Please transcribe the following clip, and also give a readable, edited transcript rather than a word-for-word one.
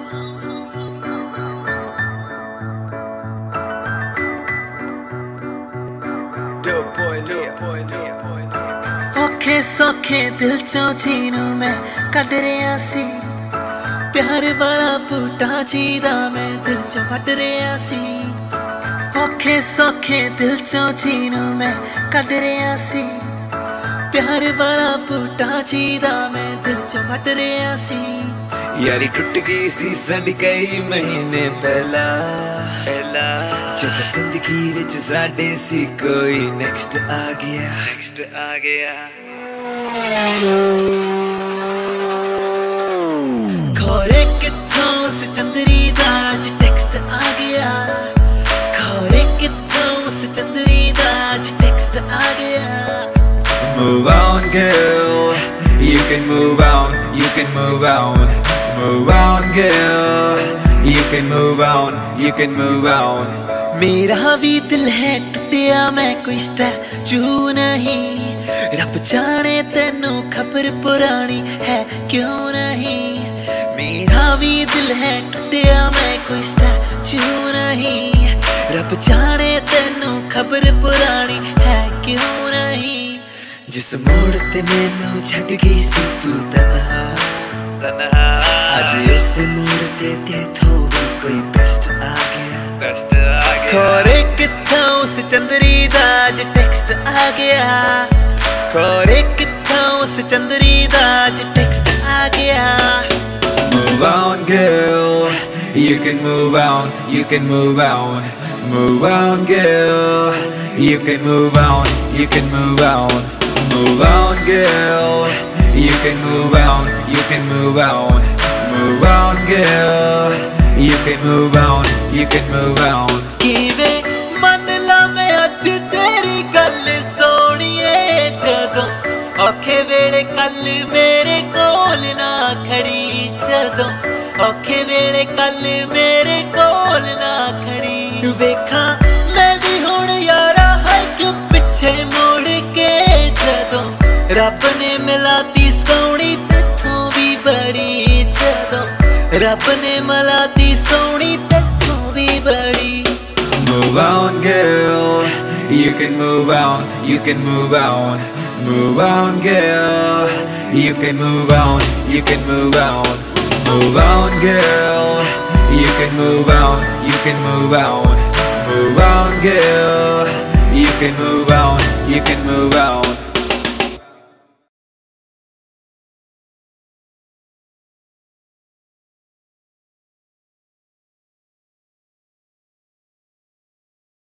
औखे सौखे दिल चों जीनू मैं कढ रिया सी, प्यार वाला बूटा जीदा मैं दिल चों वढ रिया सी। औखे सौखे दिल चों जीनू मैं कढ रिया सी, प्यार वाला बूटा जीदा मैं दिल चों वढ रिया सी। यारी टुट गई सी साडी कई महीने पहला, जदों जिंदगी विच साडे सी कोई नेक्स्ट आ गया। खोरे कित्थों उस चंदरी दा अज टेक्स्ट आ गया, खोरे कित्थों उस चंदरी दा अज टेक्स्ट आ गया। Move on girl, you can move on, you can move on. Move on girl, you can move on, you can move on. मेरा भी दिल है टुटिया मैं कोई स्टैचू नहीं, रब जाने तेनू खबर पुरानी है क्यों नहीं। मेरा भी दिल है टुटिया मैं कोई स्टैचू नहीं, रब जाने तेनू खबर पुरानी है क्यों नहीं। जिस मोड़ ते मैनू छड़ गई सी तू तन्हा, आज उस मोड़ ते तेथों भी कोई बेस्ट आ गया। खोरे कित्थों उस चंदरी दा अज टेक्स्ट आ गया, खोरे कित्थों उस चंदरी दा अज टेक्स्ट आ गया। Move on girl, you can move on, you can move on. Move on girl, you can move on, you can move on. Move on girl, you can move on, you can move on. Move on girl, you can move on, you can move on. किवें मन ला मैं अज तेरी गल सोणीए, जदों औखे वेले कल मेरे कोल ना खड़ी, जदों औखे वेले कल मेरे कोल ना खड़ी। वेखां मैं भी हुण यारा है क्यों पिछे मुड़ के, जदों रब ने मिलाती सोहनी तेथों भी बड़ी, जदों रब ने मिलाती सोहनी तेथों भी बड़ी। Move on girl, you can move on, you can move on. Move on girl, you can move on, you can move on. Move on girl, you can move on, you can move on. Move on girl, you can move on, you can move on.